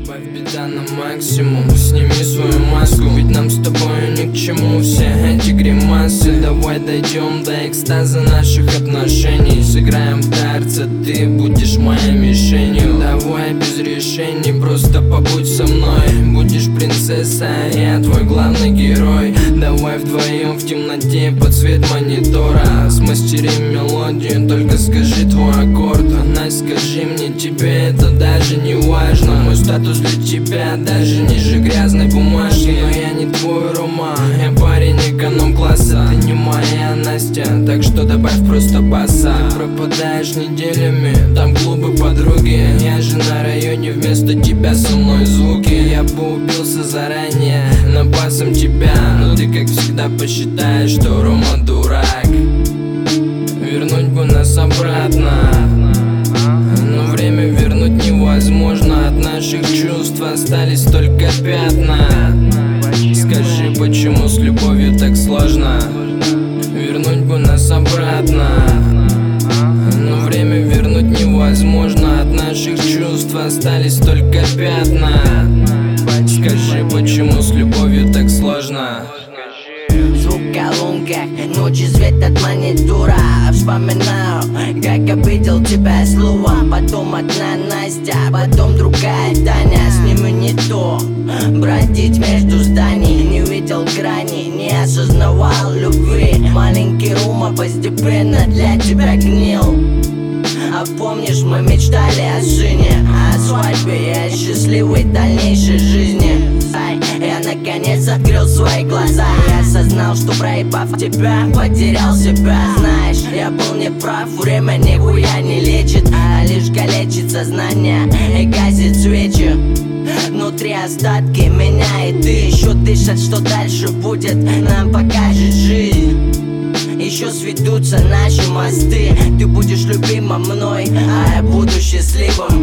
Добавь беда на максимум, сними свою маску, ведь нам с тобой ни к чему все эти гримасы. Давай дойдем до экстаза наших отношений, сыграем в дартс, ты будешь моей мишенью. Давай без решений, просто побудь со мной. Будешь принцесса, я твой главный герой. Давай вдвоем в темноте под свет монитора смастерим мелодию, только скажи твой аккорд. Она скажи мне, тебе это даже не важно. Мой статус для тебя даже ниже грязной бумажки. Но я не твой Рома, я парень эконом-класса. Ты не моя Настя, так что добавь просто баса. Пропадаешь неделями, там клубы подруги. Я же на районе, вместо тебя со мной звуки. Я бы убился заранее, напасом тебя, но ты как всегда посчитаешь, что Рома дурак. Вернуть бы нас обратно, но время вернуть невозможно. От наших чувств остались только пятна. Скажи, почему с любовью так сложно? Вернуть бы нас обратно, но время вернуть невозможно. От наших чувств остались только пятна. Скажи, почему с любовью так сложно? Звук в колонках, ночи свет от монитора. Вспоминаю, как обидел тебя словом. Потом одна Настя, потом другая Таня. С ними не то, бродить между зданий. Не видел грани, не осознавал любви. Маленький Рома постепенно для тебя гнил. А помнишь, мы мечтали о сыне, о свадьбе и о счастливой дальнейшей жизни. Я наконец открыл свои глаза. Я осознал, что проебав тебя, потерял себя. Знаешь, я был неправ, время нихуя не лечит, а лишь калечит сознание и гасит свечи. Внутри остатки меня и ты еще дышат, что дальше будет, нам покажет жизнь. Еще сведутся наши мосты. Ты будешь любима мной, а я буду счастливым